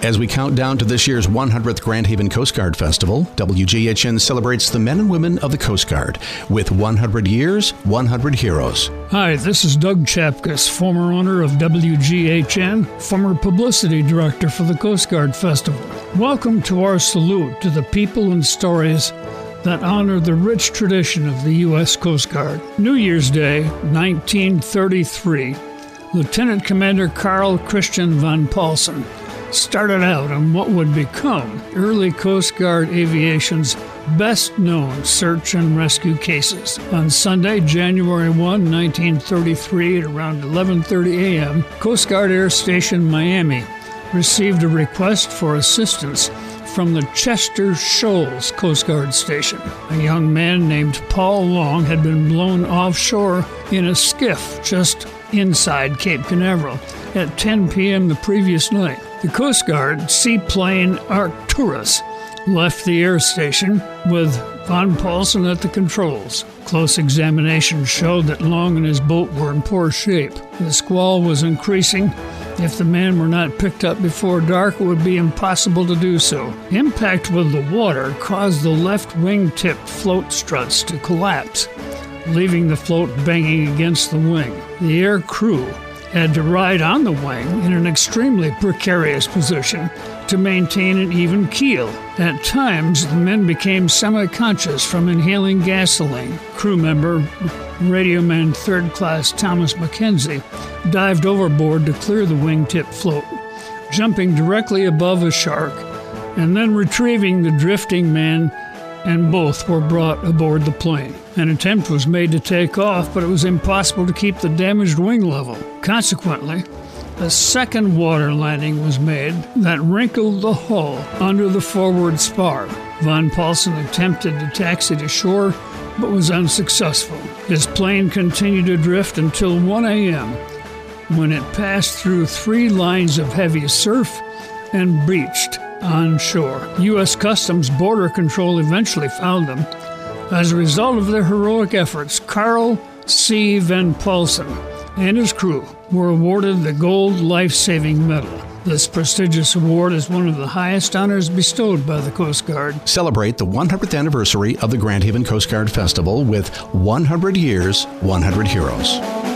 As we count down to this year's 100th Grand Haven Coast Guard Festival, WGHN celebrates the men and women of the Coast Guard with 100 years, 100 heroes. Hi, this is Doug Chapkus, former owner of WGHN, former publicity director for the Coast Guard Festival. Welcome to our salute to the people and stories that honor the rich tradition of the U.S. Coast Guard. New Year's Day, 1933, Lieutenant Commander Carl Christian von Paulsen started out on what would become early Coast Guard aviation's best-known search and rescue cases. On Sunday, January 1, 1933, at around 11:30 a.m., Coast Guard Air Station Miami received a request for assistance from the Chester Shoals Coast Guard Station. A young man named Paul Long had been blown offshore in a skiff just inside Cape Canaveral at 10 p.m. the previous night. The Coast Guard seaplane Arcturus left the air station with von Paulsen at the controls. Close examination showed that Long and his boat were in poor shape. The squall was increasing. If the man were not picked up before dark, it would be impossible to do so. Impact with the water caused the left wing-tip float struts to collapse, leaving the float banging against the wing. The air crew had to ride on the wing in an extremely precarious position to maintain an even keel. At times, the men became semi-conscious from inhaling gasoline. Crew member, radioman third class Thomas Mackenzie, dived overboard to clear the wingtip float, jumping directly above a shark and then retrieving the drifting man, and both were brought aboard the plane. An attempt was made to take off, but it was impossible to keep the damaged wing level. Consequently, a second water landing was made that wrinkled the hull under the forward spar. Von Paulsen attempted to taxi to shore, but was unsuccessful. His plane continued to drift until 1 a.m., when it passed through 3 lines of heavy surf and breached on shore. U.S. Customs Border Control eventually found them. As a result of their heroic efforts, Carl C. von Paulsen and his crew were awarded the Gold Life-Saving Medal. This prestigious award is one of the highest honors bestowed by the Coast Guard. Celebrate the 100th anniversary of the Grand Haven Coast Guard Festival with 100 years, 100 heroes.